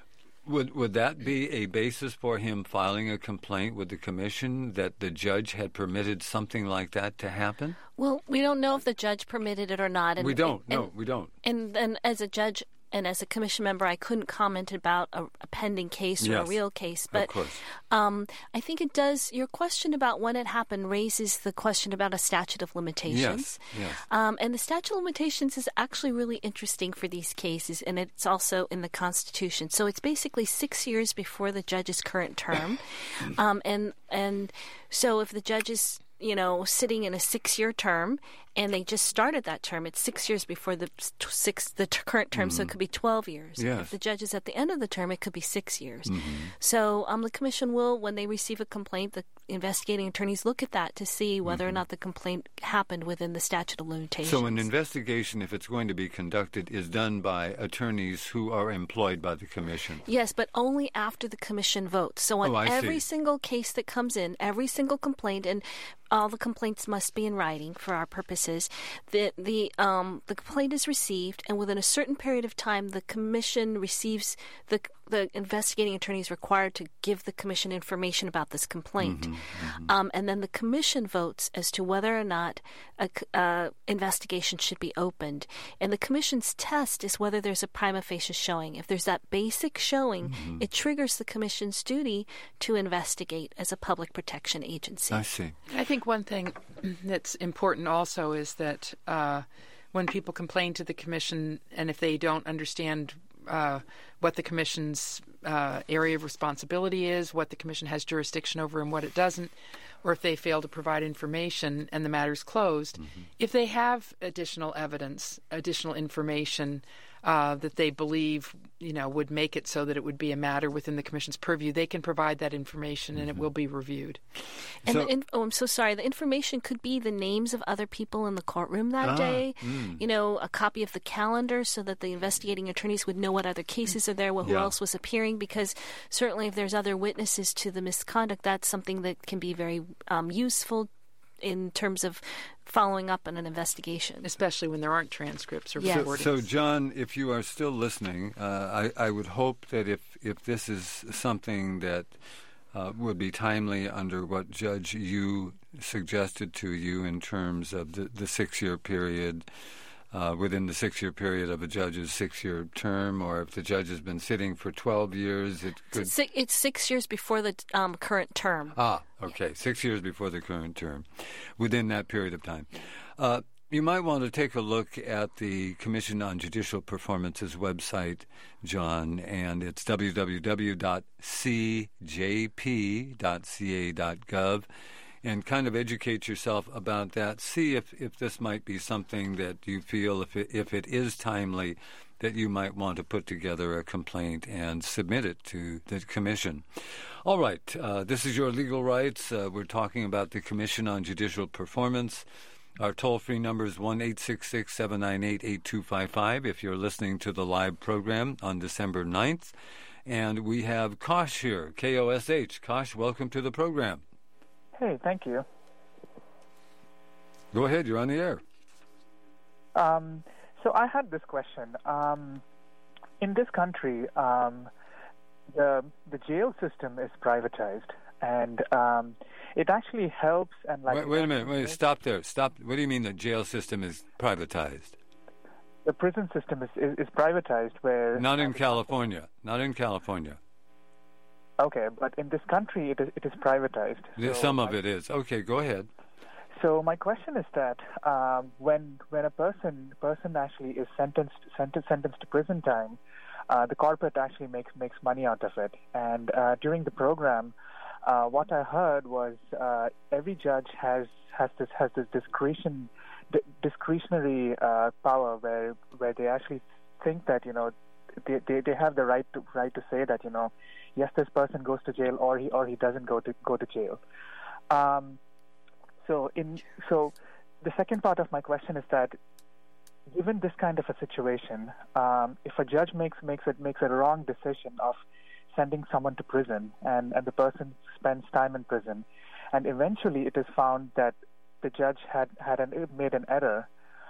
Would would that be a basis for him filing a complaint with the Commission that the judge had permitted something like that to happen?
Well, we don't know if the judge permitted it or not. And,
we don't.
And,
no, we don't.
And then as a judge and as a Commission member, I couldn't comment about a, a pending case or
yes,
a real case. But
of course.
Um, I think it does. Your question about when it happened raises the question about a statute of limitations.
Yes, yes.
Um, and the statute of limitations is actually really interesting for these cases, and it's also in the Constitution. So it's basically six years before the judge's current term. um, and and so if the judge is, you know, sitting in a six-year term, and they just started that term, it's six years before the six the t- current term, mm-hmm. so it could be twelve years.
Yes.
If the judge is at the end of the term, it could be six years.
Mm-hmm.
So um, the Commission will, when they receive a complaint, the investigating attorneys look at that to see whether mm-hmm. or not the complaint happened within the statute of limitations.
So an investigation, if it's going to be conducted, is done by attorneys who are employed by the Commission?
Yes, but only after the Commission votes. So on
oh,
every
see.
single case that comes in, every single complaint, and all the complaints must be in writing for our purposes, the the um the complaint is received, and within a certain period of time, the Commission receives the the investigating attorney is required to give the Commission information about this complaint,
mm-hmm, mm-hmm.
Um, and then the Commission votes as to whether or not a uh, investigation should be opened. And the Commission's test is whether there's a prima facie showing. If there's that basic showing, mm-hmm. it triggers the Commission's duty to investigate as a public protection agency.
I see.
I think one thing that's important also is that uh, when people complain to the Commission, and if they don't understand uh, what the Commission's uh, area of responsibility is, what the Commission has jurisdiction over and what it doesn't, or if they fail to provide information and the matter's closed, mm-hmm. if they have additional evidence, additional information uh, that they believe, you know, would make it so that it would be a matter within the Commission's purview, they can provide that information, mm-hmm. and it will be reviewed.
And
so,
the in- oh, I'm so sorry. The information could be the names of other people in the courtroom that
ah,
day.
Mm.
You know, a copy of the calendar so that the investigating attorneys would know what other cases are there, well, who
yeah.
else was appearing. Because certainly, if there's other witnesses to the misconduct, that's something that can be very um, useful in terms of following up on an investigation.
Especially when there aren't transcripts or
yes.
recordings.
So, so, John, if you are still listening, uh, I, I would hope that if, if this is something that uh, would be timely under what Judge Yu suggested to you in terms of the, the six-year period, Uh, within the six-year period of a judge's six-year term, or if the judge has been sitting for twelve years, it could...
It's six, it's six years before the um, current term.
Ah, okay, six years before the current term, within that period of time. Uh, you might want to take a look at the Commission on Judicial Performance's website, John, and it's w w w dot c j p dot c a dot gov. And kind of educate yourself about that. See if, if this might be something that you feel, if it, if it is timely, that you might want to put together a complaint and submit it to the Commission. All right, uh, this is Your Legal Rights. Uh, we're talking about the Commission on Judicial Performance. Our toll-free number is one eight six six, seven nine eight, eight two five five if you're listening to the live program on December ninth. And we have Kosh here, K O S H. Kosh, welcome to the program.
Hey, thank you.
Go ahead, you're on the air.
Um, so I had this question. Um, in this country, um, the the jail system is privatized, and um, it actually helps. And like,
wait, wait a minute, wait, stop there, stop. What do you mean the jail system is privatized?
The prison system is, is, is privatized, where
not in California, not in California.
Okay, but in this country, it is it is privatized.
So Some of it is. Okay, go ahead.
So my question is that um, when when a person person actually is sentenced sentenced sentenced to prison time, uh, the corporate actually makes makes money out of it. And uh, during the program, uh, what I heard was uh, every judge has has this has this discretion d- discretionary uh, power where where they actually think that you know they, they they have the right to right to say that you know yes, this person goes to jail or he or he doesn't go to go to jail. Um, So, in so, the second part of my question is that, given this kind of a situation, um, if a judge makes makes it makes a wrong decision of sending someone to prison, and, and the person spends time in prison, and eventually it is found that the judge had had an, made an error,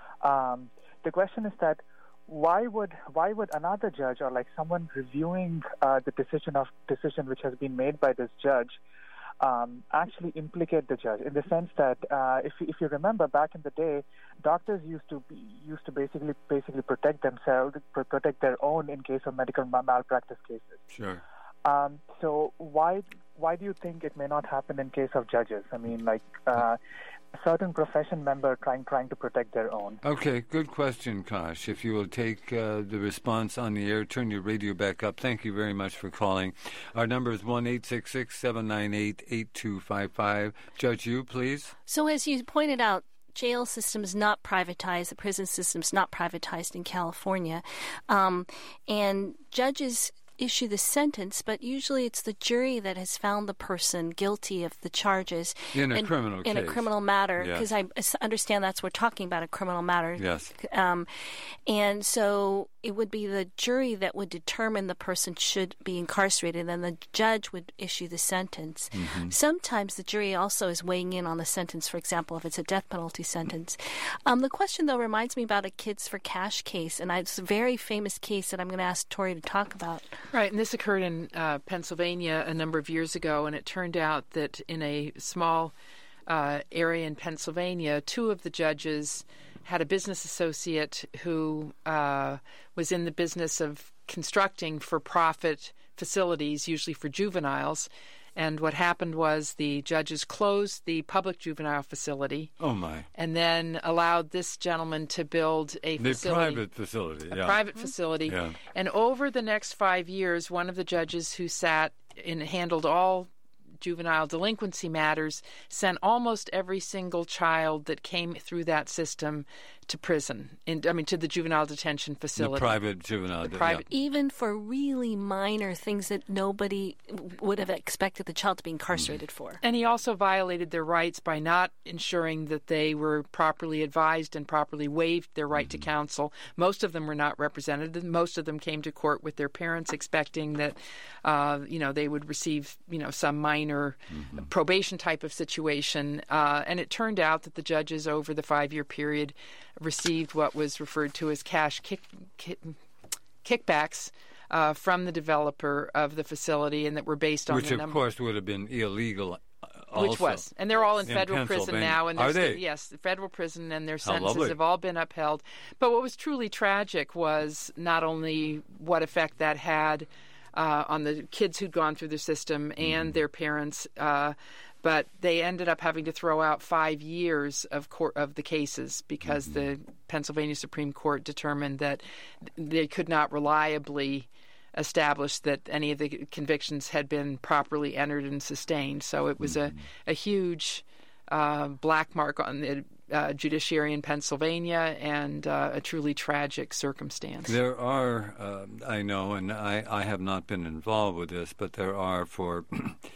um, the question is that why would why would another judge or like someone reviewing uh, the decision of decision which has been made by this judge Um, actually implicate the judge, in the sense that uh, if if you remember back in the day, doctors used to be, used to basically basically protect themselves, protect their own in case of medical malpractice cases.
Sure.
Um, so why why do you think it may not happen in case of judges? I mean, like uh, a certain profession member trying trying to protect their own.
Okay, good question, Kash. If you will take uh, the response on the air, turn your radio back up. Thank you very much for calling. Our number is one eight six six, seven nine eight, eight two five five. Judge Yu, please.
So as you pointed out, jail system is not privatized. The prison system is not privatized in California. Um, and judges issue the sentence, but usually it's the jury that has found the person guilty of the charges
in a
in,
criminal
in
case.
a criminal matter, because
yes.
I understand that's we're talking about a criminal matter.
Yes.
Um, and so it would be the jury that would determine the person should be incarcerated, and then the judge would issue the sentence.
Mm-hmm.
Sometimes the jury also is weighing in on the sentence, for example, if it's a death penalty sentence. Um, the question, though, reminds me about a Kids for Cash case, and it's a very famous case that I'm going to ask Tori to talk about.
Right, and this occurred in uh, Pennsylvania a number of years ago, and it turned out that in a small uh, area in Pennsylvania, two of the judges had a business associate who uh, was in the business of constructing for-profit facilities, usually for juveniles. And what happened was the judges closed the public juvenile facility.
Oh, my.
And then allowed this gentleman to build a
the
facility.
private facility,
a
yeah.
private facility.
Yeah.
And over the next five years, one of the judges who sat and handled all juvenile delinquency matters sent almost every single child that came through that system to prison, in, I mean, to the juvenile detention facility.
The private juvenile.
The private,
yeah.
Even for really minor things that nobody would have expected the child to be incarcerated
Mm.
for.
And he also violated their rights by not ensuring that they were properly advised and properly waived their right
Mm-hmm.
to counsel. Most of them were not represented. Most of them came to court with their parents expecting that, uh, you know, they would receive, you know, some minor mm-hmm. probation type of situation. Uh, and it turned out that the judges over the five-year period received what was referred to as cash kick, kick, kickbacks uh, from the developer of the facility, and that were based on
which
the
of
number,
course would have been illegal. Also.
Which was, and they're all in,
in
federal prison now, and
are
they're
they?
Yes, the federal prison, and their
How
sentences
lovely.
have all been upheld. But what was truly tragic was not only what effect that had uh, on the kids who'd gone through the system and
Mm.
their parents. Uh, But they ended up having to throw out five years of court of the cases because
mm-hmm.
the Pennsylvania Supreme Court determined that they could not reliably establish that any of the convictions had been properly entered and sustained. So it was mm-hmm. a, a huge uh, black mark on the uh, judiciary in Pennsylvania, and uh, a truly tragic circumstance.
There are, uh, I know, and I, I have not been involved with this, but there are for...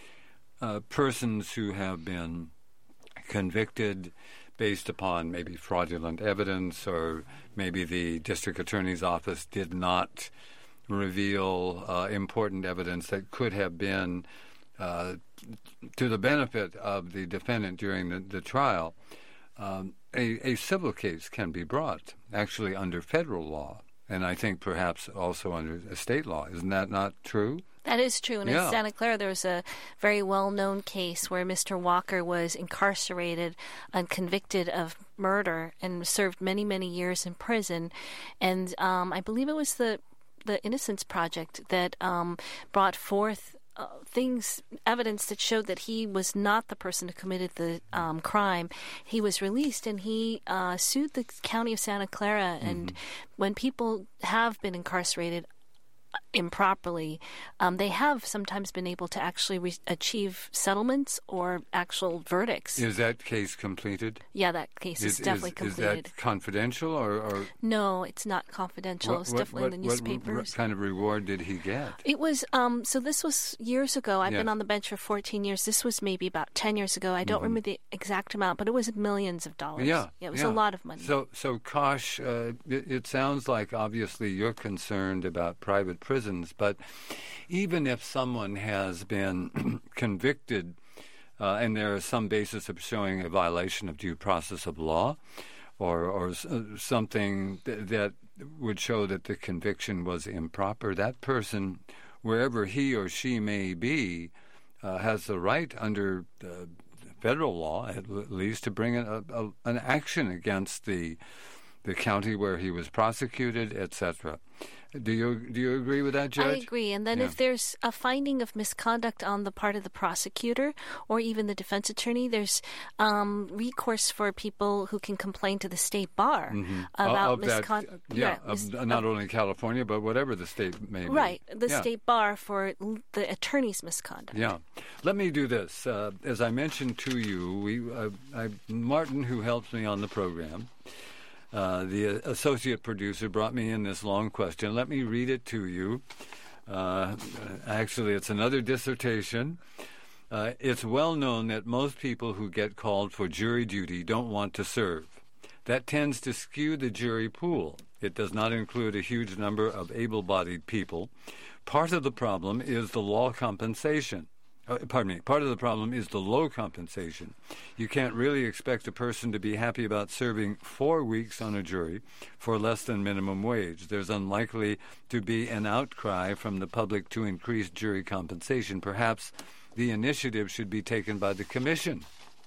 Uh, persons who have been convicted based upon maybe fraudulent evidence, or maybe the district attorney's office did not reveal uh, important evidence that could have been uh, to the benefit of the defendant during the, the trial. Um, a, a civil case can be brought, actually under federal law, and I think perhaps also under state law. Isn't that not true?
That is true. And
Yeah.
in Santa Clara, there was a very well-known case where Mister Walker was incarcerated and convicted of murder and served many, many years in prison. And um, I believe it was the the Innocence Project that um, brought forth uh, things, evidence that showed that he was not the person who committed the um, crime. He was released, and he uh, sued the county of Santa Clara. Mm-hmm. And when people have been incarcerated improperly, um, they have sometimes been able to actually re- achieve settlements or actual verdicts.
Is that case completed?
Yeah, that case is, is definitely
is,
completed.
Is that confidential or? or
no, it's not confidential.
What,
it's
what,
definitely
what,
in the
what
newspapers.
What kind of reward did he get?
It was, um, so this was years ago. I've
Yes.
been on the bench for fourteen years. This was maybe about ten years ago. I don't
Mm-hmm.
remember the exact amount, but it was millions of dollars.
Yeah,
yeah it was
yeah.
a lot of money.
So, so Kosh, uh, it, it sounds like obviously you're concerned about private prisons, but even if someone has been convicted uh, and there is some basis of showing a violation of due process of law or, or s- uh, something th- that would show that the conviction was improper, that person, wherever he or she may be, uh, has the right under uh, federal law, at l- least, to bring a, a, an action against the the county where he was prosecuted, et cetera. Do you do you agree with that, Judge?
I agree. And then
Yeah.
if there's a finding of misconduct on the part of the prosecutor or even the defense attorney, there's um, recourse for people who can complain to the state bar
Mm-hmm.
about
of that,
misconduct.
yeah, of, not only California, but whatever the state may be.
Right, the
Yeah.
state bar for l- the attorney's misconduct.
Yeah. Let me do this. Uh, as I mentioned to you, we uh, I, Martin, who helps me on the program, uh, the associate producer, brought me in this long question. Let me read it to you. Uh, actually, it's another dissertation. Uh, it's well known that most people who get called for jury duty don't want to serve. That tends to skew the jury pool. It does not include a huge number of able-bodied people. Part of the problem is the law compensation. Uh, pardon me. Part of the problem is the low compensation. You can't really expect a person to be happy about serving four weeks on a jury for less than minimum wage. There's unlikely to be an outcry from the public to increase jury compensation. Perhaps the initiative should be taken by the commission.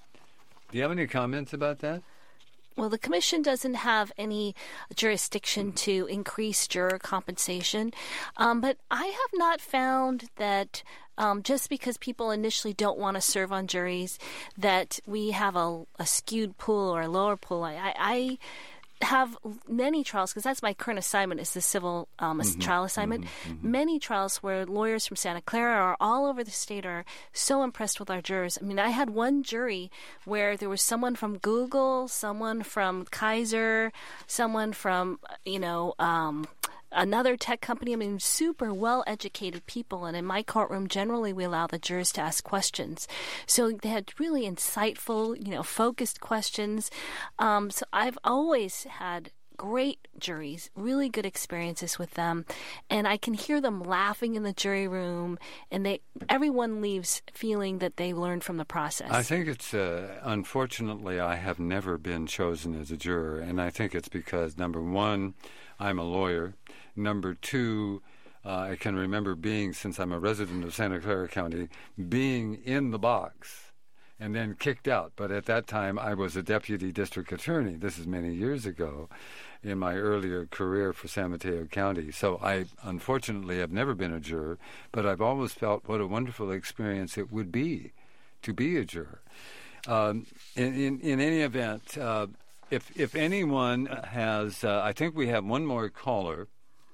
Do you have any comments about that?
Well, the commission doesn't have any jurisdiction to increase juror compensation, um, but I have not found that um, just because people initially don't want to serve on juries, that we have a, a skewed pool or a lower pool. I, I, I have many trials, because that's my current assignment, is the civil um,
Mm-hmm.
trial assignment. Mm-hmm, mm-hmm. Many trials where lawyers from Santa Clara or all over the state are so impressed with our jurors. I mean, I had one jury where there was someone from Google, someone from Kaiser, someone from, you know, um, another tech company. I mean, super well-educated people. And in my courtroom, generally, we allow the jurors to ask questions. So they had really insightful, you know, focused questions. Um, so I've always had great juries, really good experiences with them, and I can hear them laughing in the jury room, and they everyone leaves feeling that they learned from the process.
I think it's, uh, unfortunately, I have never been chosen as a juror, and I think it's because, number one, I'm a lawyer. Number two, uh, I can remember being, since I'm a resident of Santa Clara County, being in the box and then kicked out. But at that time, I was a deputy district attorney. This is many years ago in my earlier career for San Mateo County. So I, unfortunately, have never been a juror, but I've always felt what a wonderful experience it would be to be a juror. Um, in, in, in any event, uh, if, if anyone has, uh, I think we have one more caller.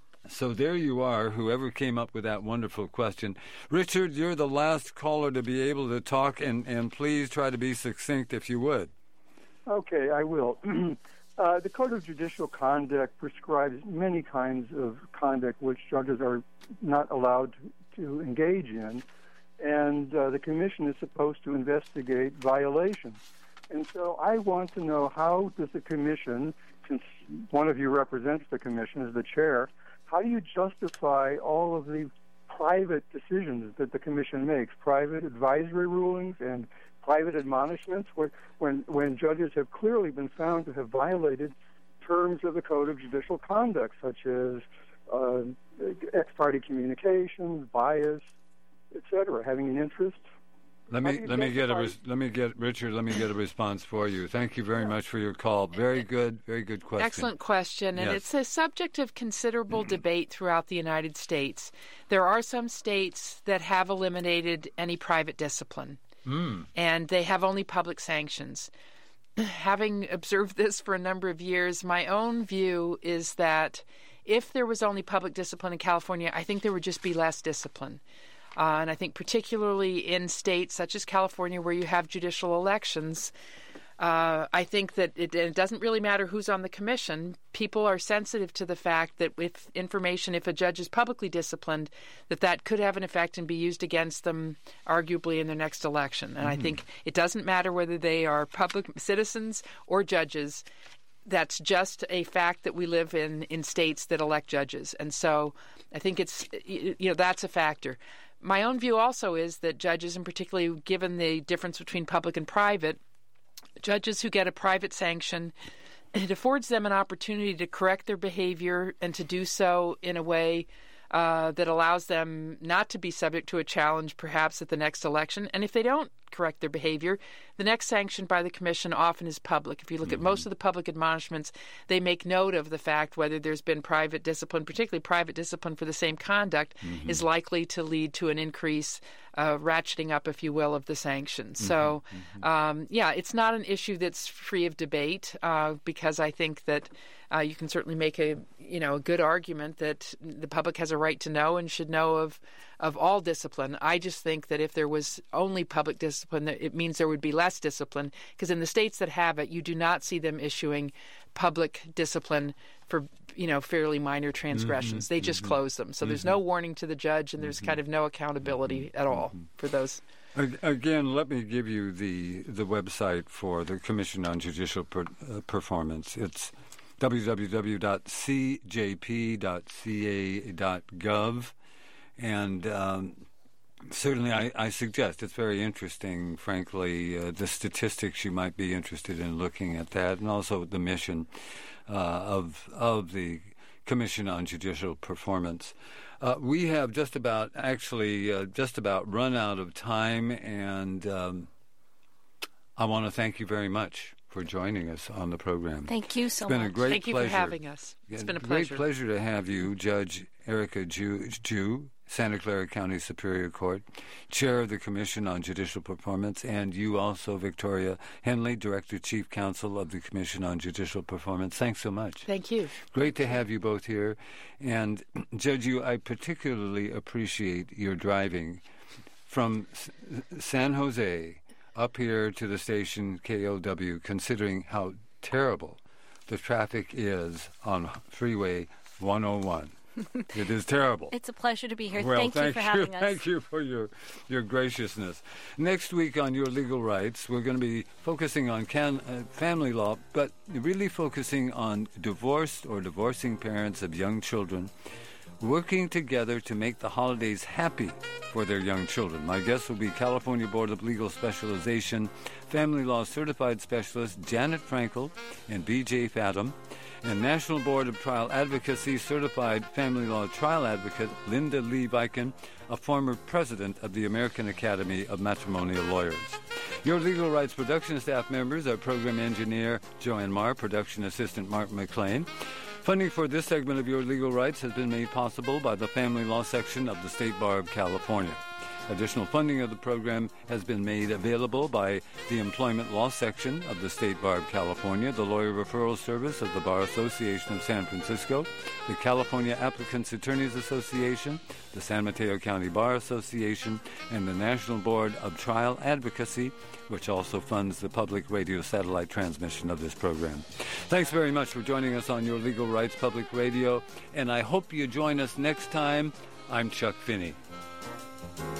So there you are, whoever came up with that wonderful question. Richard, you're the last caller to be able to talk, and, and please try to be succinct if you would.
Okay, I will. uh, the Code of Judicial Conduct prescribes many kinds of conduct which judges are not allowed to, to engage in, and uh, the Commission is supposed to investigate violations. And so I want to know, how does the Commission, since one of you represents the Commission as the chair, how do you justify all of the private decisions that the Commission makes, private advisory rulings and private admonishments, where, when, when judges have clearly been found to have violated terms of the Code of Judicial Conduct, such as uh, ex parte communications, bias, et cetera, having an interest.
Let me let me get a res- let me get Richard. Let me get a response for you. Thank you very much for your call. Very good, very good question.
Excellent question, and
Yes.
it's a subject of considerable debate throughout the United States. There are some states that have eliminated any private discipline,
Mm.
and they have only public sanctions. Having observed this for a number of years, my own view is that if there was only public discipline in California, I think there would just be less discipline. Uh, and I think particularly in states such as California where you have judicial elections, uh, I think that it, it doesn't really matter who's on the commission. People are sensitive to the fact that if information, if a judge is publicly disciplined, that that could have an effect and be used against them arguably in their next election. And mm. I think it doesn't matter whether they are public citizens or judges. That's just a fact that we live in in states that elect judges. And so I think it's, you know, that's a factor. My own view also is that judges, and particularly given the difference between public and private, judges who get a private sanction, it affords them an opportunity to correct their behavior and to do so in a way uh, that allows them not to be subject to a challenge perhaps at the next election. And if they don't correct their behavior, the next sanction by the commission often is public. If you look mm-hmm. at most of the public admonishments, they make note of the fact whether there's been private discipline, particularly private discipline for the same conduct, mm-hmm. is likely to lead to an increase, uh, ratcheting up, if you will, of the sanctions. Mm-hmm. So, mm-hmm. Um, yeah, it's not an issue that's free of debate uh, because I think that uh, you can certainly make a you know a good argument that the public has a right to know and should know of of all discipline. I just think that if there was only public discipline, it means there would be less discipline, because in the states that have it, you do not see them issuing public discipline for, you know, fairly minor transgressions. Mm-hmm, they just mm-hmm, close them. So mm-hmm. there's no warning to the judge, and there's mm-hmm. kind of no accountability mm-hmm, at all mm-hmm. for those.
Again, let me give you the the website for the Commission on Judicial per, uh, Performance. It's w w w dot c j p dot c a dot gov. And um, certainly I, I suggest, it's very interesting, frankly, uh, the statistics, you might be interested in looking at that, and also the mission uh, of of the Commission on Judicial Performance. Uh, we have just about, actually, uh, just about run out of time, and um, I want to thank you very much for joining us on the program.
Thank you so much.
It's been a great
Thank you
pleasure.
for having us. It's been a pleasure.
Great pleasure to have you, Judge Erica Jew, Jew, Santa Clara County Superior Court, Chair of the Commission on Judicial Performance, and you also, Victoria Henley, Director Chief Counsel of the Commission on Judicial Performance. Thanks so much.
Thank you.
Great to have you both here. And Judge, you, I particularly appreciate your driving from S- San Jose up here to the station K O W, considering how terrible the traffic is on Freeway one oh one. It is terrible.
It's a pleasure to be here.
Well,
thank,
thank
you for
you,
having us.
Thank you for your, your graciousness. Next week on Your Legal Rights, we're going to be focusing on can, uh, family law, but really focusing on divorced or divorcing parents of young children working together to make the holidays happy for their young children. My guests will be California Board of Legal Specialization Family Law Certified Specialist Janet Frankel and B J Fathom, and National Board of Trial Advocacy Certified Family Law Trial Advocate Linda Lee Viken, a former president of the American Academy of Matrimonial Lawyers. Your Legal Rights production staff members are Program Engineer Joanne Marr, Production Assistant Mark McLean. Funding for this segment of Your Legal Rights has been made possible by the Family Law Section of the State Bar of California. Additional funding of the program has been made available by the Employment Law Section of the State Bar of California, the Lawyer Referral Service of the Bar Association of San Francisco, the California Applicants Attorneys Association, the San Mateo County Bar Association, and the National Board of Trial Advocacy, which also funds the public radio satellite transmission of this program. Thanks very much for joining us on Your Legal Rights Public Radio, and I hope you join us next time. I'm Chuck Finney.